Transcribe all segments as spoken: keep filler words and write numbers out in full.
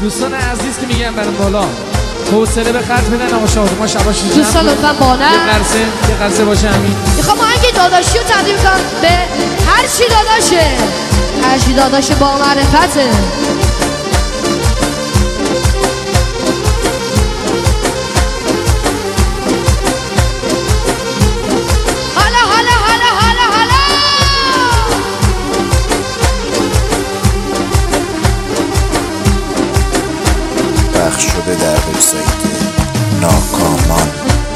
دوستان عزیز که میگن برام بالا حوصله به خرج بدن آقا شادمان شباش جمع دوستان لطفا بانه یه قرصه یه قرصه باشه همین. میخوام آهنگ داداشی رو تقدیم کنم به هر چی داداشه، هر چی داداش با معرفته. شده در وبسایت ناکامان.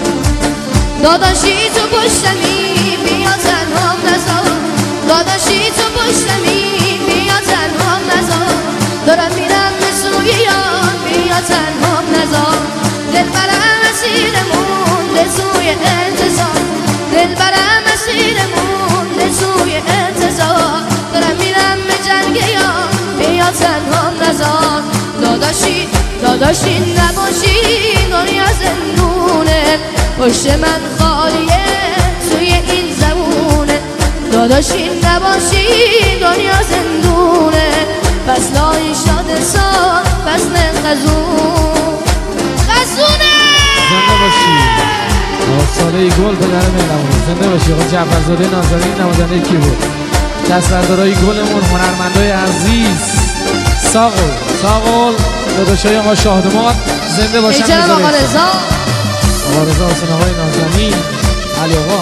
داداشی تو پشتمی بیا تنها نذار، داداشی تو پشتمی بیا تنها نذار، دارم میرم به سوی یار بیا تنها نذار، دل برم اسیرمون به سوی انتظار، دل برم اسیرمون به سوی انتظار، دارم میرم به جنگ یار بیا تنها نذار. داداشی داداشی نباشی دنیا زندونه، پشت من خالیه توی این زمونه، داداشی نباشی دنیا زندونه، فصلای شاد سال فصل خزون خزونه. زنده باشی ساله گل پدر مهرمون، زنده باشی. آقا جعفرزاده نازنین نمازنده کی بود؟ دستبردارای گلمون هنرمندای عزیز ساقل ساقل داداشای آقا شاهدمار زنده باشن. ایجاب آقا رضا آقا رضا حسین آقای نازنین علی آقا.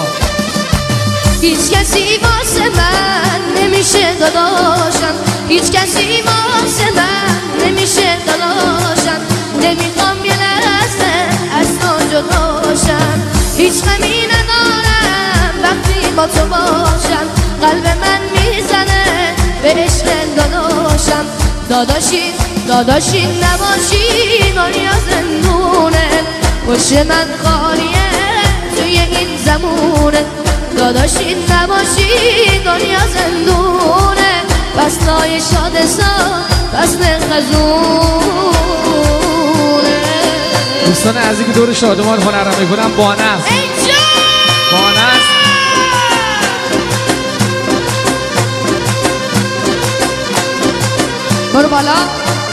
هیچ کسی واسه من نمیشه داداشم، هیچ کسی واسه من نمیشه داداشم، نمیخوام یه لحظه از تو جداشم، هیچ غمی ندارم وقتی با تو باشم، قلب من میزنه به عشق داداشم. داداشی داداشی نباشی دنیا زندونه، پشت من خالیه توی این زمونه، داداشی نباشی دنیا زندونه، فصلای شاد سال فصل خزونه. دوستان عزیزی که دور شادمان هنرم میکنم بانه است، بانه است. برو بالا.